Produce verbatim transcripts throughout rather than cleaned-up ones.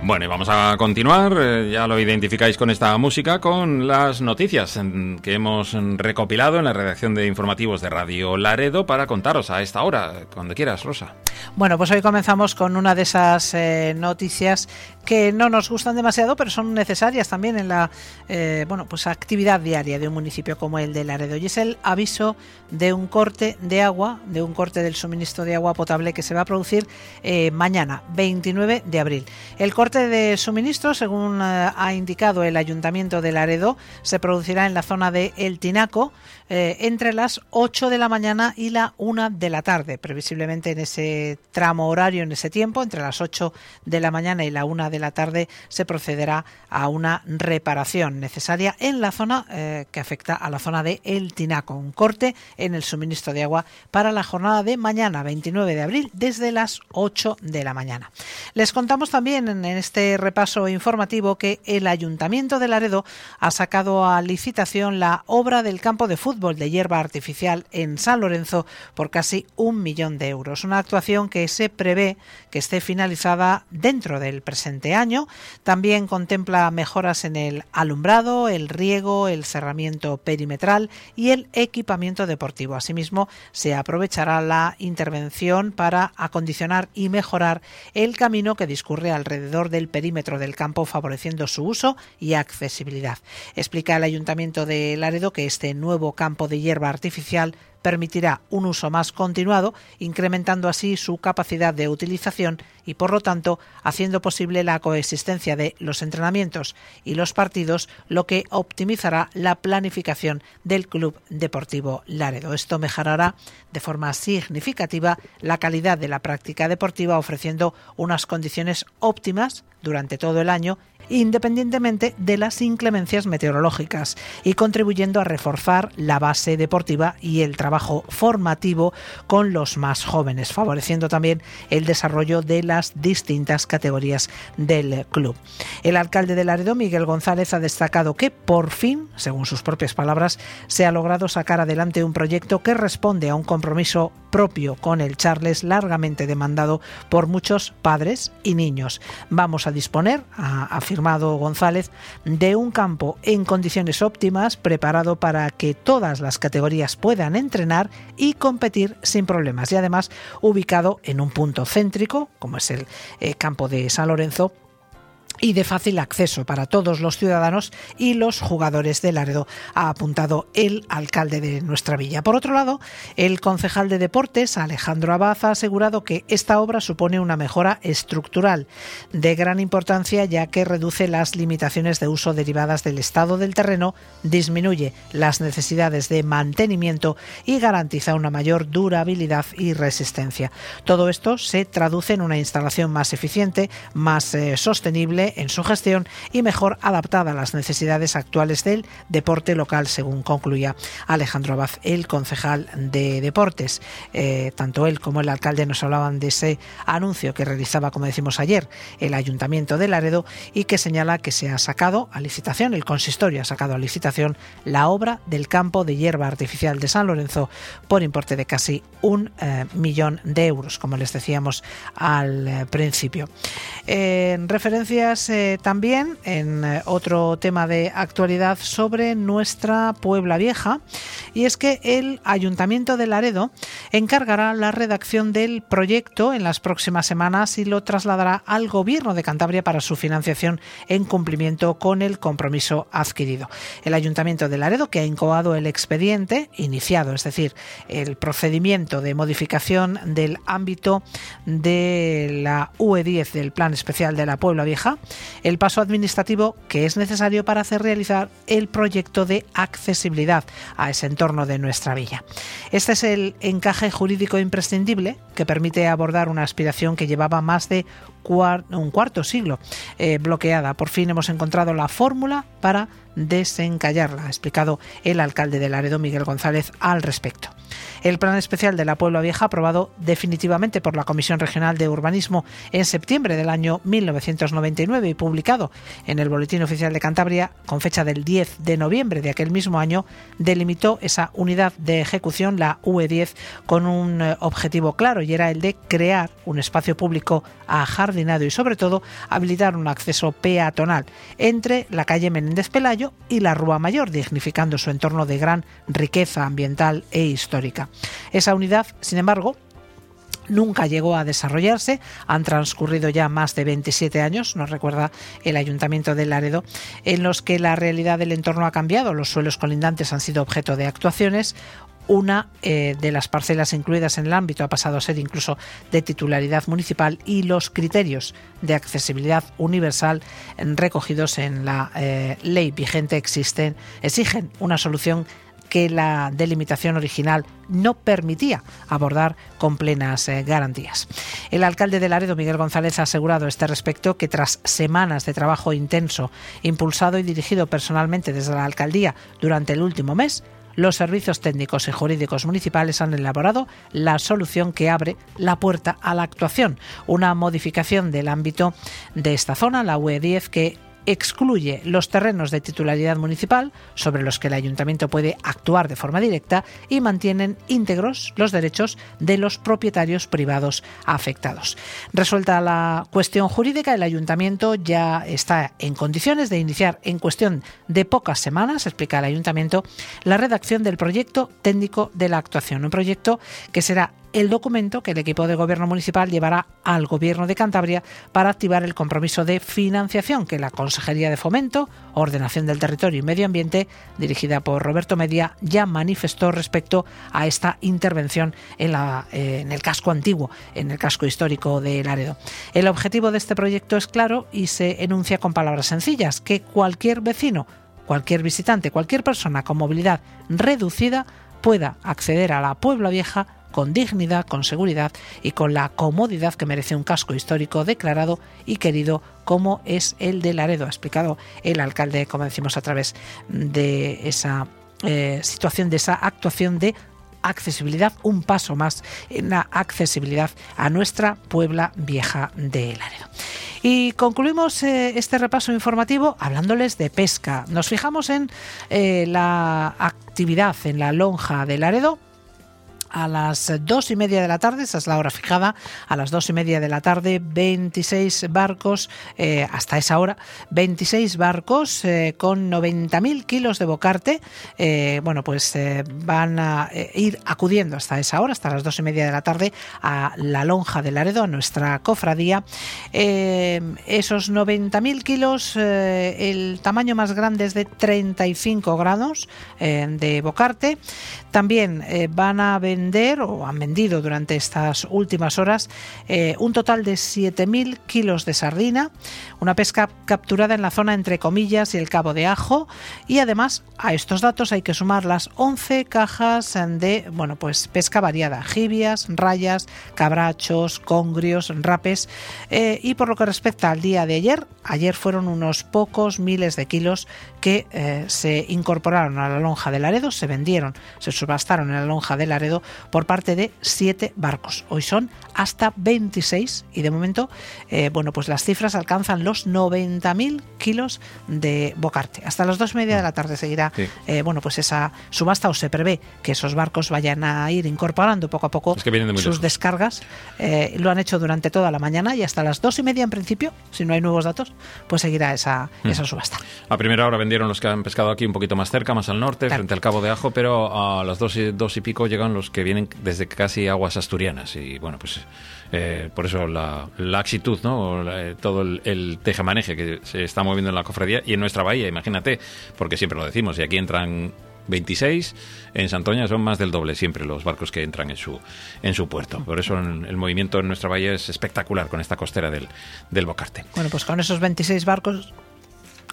Bueno, y vamos a continuar, eh, ya lo identificáis con esta música, con las noticias en, que hemos recopilado en la redacción de informativos de Radio Laredo para contaros a esta hora, cuando quieras, Rosa. Bueno, pues hoy comenzamos con una de esas eh, noticias que no nos gustan demasiado, pero son necesarias también en la eh, bueno, pues actividad diaria de un municipio como el de Laredo, y es el aviso de un corte de agua, de un corte del suministro de agua potable que se va a producir eh, mañana, veintinueve de abril. El corte de suministro, según eh, ha indicado el Ayuntamiento de Laredo, se producirá en la zona de El Tinaco eh, entre las ocho de la mañana y la una de la tarde, previsiblemente en ese tramo horario, en ese tiempo, entre las ocho de la mañana y la una de la tarde, se procederá a una reparación necesaria en la zona eh, que afecta a la zona de El Tinaco, un corte en el suministro de agua para la jornada de mañana, veintinueve de abril, desde las ocho de la mañana. Les contamos también en este repaso informativo que el Ayuntamiento de Laredo ha sacado a licitación la obra del campo de fútbol de hierba artificial en San Lorenzo por casi un millón de euros. Una actuación que se prevé que esté finalizada dentro del presente año. También contempla mejoras en el alumbrado, el riego, el cerramiento perimetral y el equipamiento deportivo. Asimismo, se aprovechará la intervención para acondicionar y mejorar el camino que discurre alrededor del perímetro del campo, favoreciendo su uso y accesibilidad. Explica el Ayuntamiento de Laredo que este nuevo campo de hierba artificial permitirá un uso más continuado, incrementando así su capacidad de utilización y, por lo tanto, haciendo posible la coexistencia de los entrenamientos y los partidos, lo que optimizará la planificación del Club Deportivo Laredo. Esto mejorará de forma significativa la calidad de la práctica deportiva, ofreciendo unas condiciones óptimas durante todo el año, independientemente de las inclemencias meteorológicas, y contribuyendo a reforzar la base deportiva y el trabajo formativo con los más jóvenes, favoreciendo también el desarrollo de las distintas categorías del club. El alcalde de Laredo, Miguel González, ha destacado que por fin, según sus propias palabras, se ha logrado sacar adelante un proyecto que responde a un compromiso propio con el Charles, largamente demandado por muchos padres y niños. Vamos a disponer, ha afirmado González, de un campo en condiciones óptimas, preparado para que todas las categorías puedan entrenar y competir sin problemas, y además ubicado en un punto céntrico, como es el eh, campo de San Lorenzo, y de fácil acceso para todos los ciudadanos y los jugadores de Laredo, ha apuntado el alcalde de nuestra villa. Por otro lado, el concejal de Deportes, Alejandro Abad, ha asegurado que esta obra supone una mejora estructural de gran importancia, ya que reduce las limitaciones de uso derivadas del estado del terreno, disminuye las necesidades de mantenimiento y garantiza una mayor durabilidad y resistencia. Todo esto se traduce en una instalación más eficiente, más eh, sostenible en su gestión y mejor adaptada a las necesidades actuales del deporte local, según concluía Alejandro Abad, el concejal de Deportes. Eh, tanto él como el alcalde nos hablaban de ese anuncio que realizaba, como decimos ayer, el Ayuntamiento de Laredo, y que señala que se ha sacado a licitación, el consistorio ha sacado a licitación la obra del campo de hierba artificial de San Lorenzo por importe de casi un eh, millón de euros, como les decíamos al eh, principio. Eh, en referencias Eh, también en eh, otro tema de actualidad sobre nuestra Puebla Vieja, y es que el Ayuntamiento de Laredo encargará la redacción del proyecto en las próximas semanas y lo trasladará al Gobierno de Cantabria para su financiación, en cumplimiento con el compromiso adquirido. El Ayuntamiento de Laredo, que ha incoado el expediente iniciado, es decir, el procedimiento de modificación del ámbito de la U E diez del Plan Especial de la Puebla Vieja, el paso administrativo que es necesario para hacer realizar el proyecto de accesibilidad a ese entorno de nuestra villa. Este es el encaje jurídico imprescindible que permite abordar una aspiración que llevaba más de cuar- un cuarto siglo eh, bloqueada. Por fin hemos encontrado la fórmula para desencallarla, ha explicado el alcalde de Laredo, Miguel González, al respecto. El Plan Especial de la Puebla Vieja, aprobado definitivamente por la Comisión Regional de Urbanismo en septiembre del año mil novecientos noventa y nueve y publicado en el Boletín Oficial de Cantabria con fecha del diez de noviembre de aquel mismo año, delimitó esa unidad de ejecución, la U E diez, con un objetivo claro, y era el de crear un espacio público ajardinado y sobre todo habilitar un acceso peatonal entre la calle Menéndez Pelayo y la Rúa Mayor, dignificando su entorno de gran riqueza ambiental e histórica. Esa unidad, sin embargo, nunca llegó a desarrollarse. Han transcurrido ya más de veintisiete años, nos recuerda el Ayuntamiento de Laredo, en los que la realidad del entorno ha cambiado. Los suelos colindantes han sido objeto de actuaciones. Una eh, de las parcelas incluidas en el ámbito ha pasado a ser incluso de titularidad municipal, y los criterios de accesibilidad universal recogidos en la eh, ley vigente existen, exigen una solución que la delimitación original no permitía abordar con plenas eh, garantías. El alcalde de Laredo, Miguel González, ha asegurado a este respecto que tras semanas de trabajo intenso, impulsado y dirigido personalmente desde la alcaldía durante el último mes, los servicios técnicos y jurídicos municipales han elaborado la solución que abre la puerta a la actuación, una modificación del ámbito de esta zona, la U E diez, que excluye los terrenos de titularidad municipal sobre los que el ayuntamiento puede actuar de forma directa y mantienen íntegros los derechos de los propietarios privados afectados. Resuelta la cuestión jurídica, el ayuntamiento ya está en condiciones de iniciar en cuestión de pocas semanas, explica el ayuntamiento, la redacción del proyecto técnico de la actuación, un proyecto que será el documento que el equipo de gobierno municipal llevará al Gobierno de Cantabria para activar el compromiso de financiación que la Consejería de Fomento, Ordenación del Territorio y Medio Ambiente, dirigida por Roberto Media, ya manifestó respecto a esta intervención en, la, eh, en el casco antiguo, en el casco histórico de Laredo. El objetivo de este proyecto es claro y se enuncia con palabras sencillas: que cualquier vecino, cualquier visitante, cualquier persona con movilidad reducida pueda acceder a la Puebla Vieja con dignidad, con seguridad y con la comodidad que merece un casco histórico declarado y querido como es el de Laredo, ha explicado el alcalde, como decimos, a través de esa eh, situación, de esa actuación de accesibilidad, un paso más en la accesibilidad a nuestra Puebla Vieja de Laredo. Y concluimos eh, este repaso informativo hablándoles de pesca. Nos fijamos en eh, la actividad en la lonja de Laredo. A las dos y media de la tarde, esa es la hora fijada, a las dos y media de la tarde, veintiséis barcos, eh, hasta esa hora, veintiséis barcos eh, con noventa mil kilos de bocarte, eh, bueno, pues eh, van a eh, ir acudiendo hasta esa hora, hasta las dos y media de la tarde, a la lonja de Laredo, a nuestra cofradía. Eh, esos noventa mil kilos, eh, el tamaño más grande es de treinta y cinco grados eh, de bocarte. También eh, van a vender, o han vendido durante estas últimas horas, eh, un total de siete mil kilos de sardina, una pesca capturada en la zona entre Comillas y el Cabo de Ajo, y además a estos datos hay que sumar las once cajas de, bueno, pues pesca variada, jibias, rayas, cabrachos, congrios, rapes, eh, y por lo que respecta al día de ayer, ayer fueron unos pocos miles de kilos que eh, se incorporaron a la lonja de Laredo, se vendieron, se subastaron en la lonja de Laredo por parte de siete barcos. Hoy son hasta veintiséis y de momento, eh, bueno, pues las cifras alcanzan los noventa mil kilos de bocarte. Hasta las dos y media de la tarde seguirá, sí. eh, bueno, pues esa subasta, o se prevé que esos barcos vayan a ir incorporando poco a poco es que de sus lejos. descargas. Eh, lo han hecho durante toda la mañana y hasta las dos y media en principio, si no hay nuevos datos, pues seguirá esa, mm. esa subasta. A primera hora vendieron los que han pescado aquí un poquito más cerca, más al norte, claro, frente al Cabo de Ajo, pero a las dos y, dos y pico llegan los que vienen desde casi aguas asturianas y bueno, pues eh, por eso la, la actitud, ¿no? La, todo el, el tejemaneje que se está moviendo en la cofradía y en nuestra bahía, imagínate, porque siempre lo decimos, y aquí entran veintiséis, en Santoña son más del doble siempre los barcos que entran en su en su puerto. Por eso el movimiento en nuestra bahía es espectacular con esta costera del, del Bocarte. Bueno, pues con esos veintiséis barcos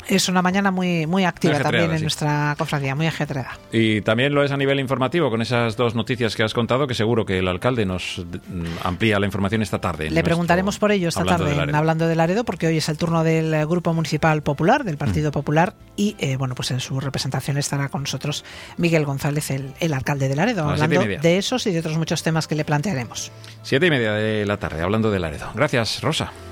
Es una mañana muy, muy activa muy también en sí. nuestra cofradía, muy ajetreada. Y también lo es a nivel informativo, con esas dos noticias que has contado, que seguro que el alcalde nos amplía la información esta tarde. Le preguntaremos por ello esta Hablando tarde de en Hablando de Laredo, porque hoy es el turno del Grupo Municipal Popular, del Partido mm. Popular, y eh, bueno, pues en su representación estará con nosotros Miguel González, el, el alcalde de Laredo, hablando de esos y de otros muchos temas que le plantearemos. Siete y media de la tarde, Hablando de Laredo. Gracias, Rosa.